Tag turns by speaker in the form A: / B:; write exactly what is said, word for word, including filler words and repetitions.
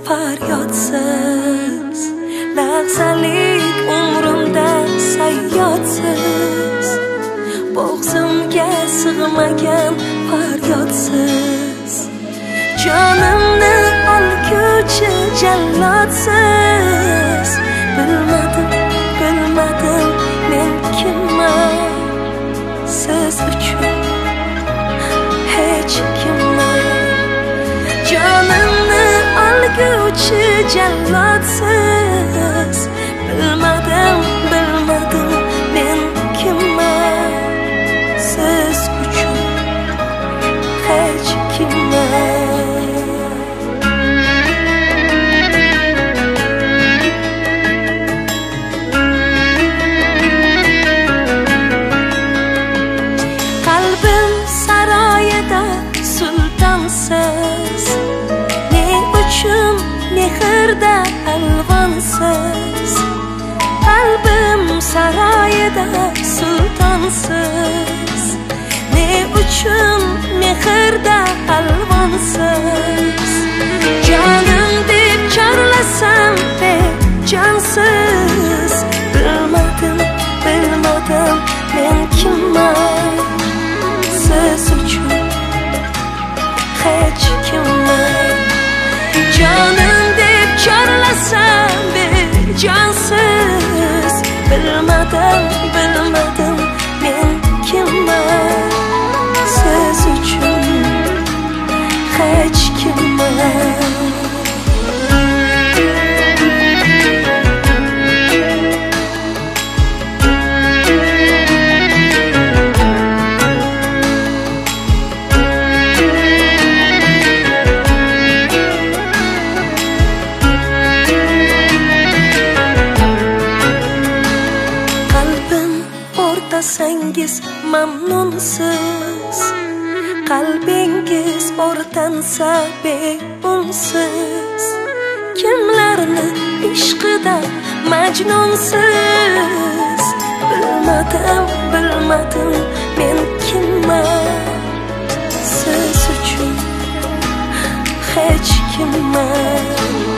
A: faryodsiz, lahzalik umrimda sayyodsiz, bo'g'zimga sig'magan faryodsiz, jonimni olguvchi jallodsiz. Bilmadim, bilmadim men kimman, siz uchun hech kimman. Jonimni olguvchi jallodsiz, bilmadim, bilmadim men kimman, siz uchun hech kimman. Qalbim saroyida sultonsiz, ne uchun mehrda alvonsiz. Qalbim saroyida sultonsiz, ne uchun mehrda alvonsiz. Jonim deb chorlasam bejonsiz, bilmadim, bilmadim men kimman, siz uchun hech kimman. Jonim deb chorlasam bejonsiz, bilmadim, bilmadim men kimman, siz uchun hech kimman. Sangiz mamnunsiz, qalbingiz o'rtansa beunsiz. Kimlarni ishqida majnunsiz, bilmadim, bilmadim men kimman, siz uchun hech kimman.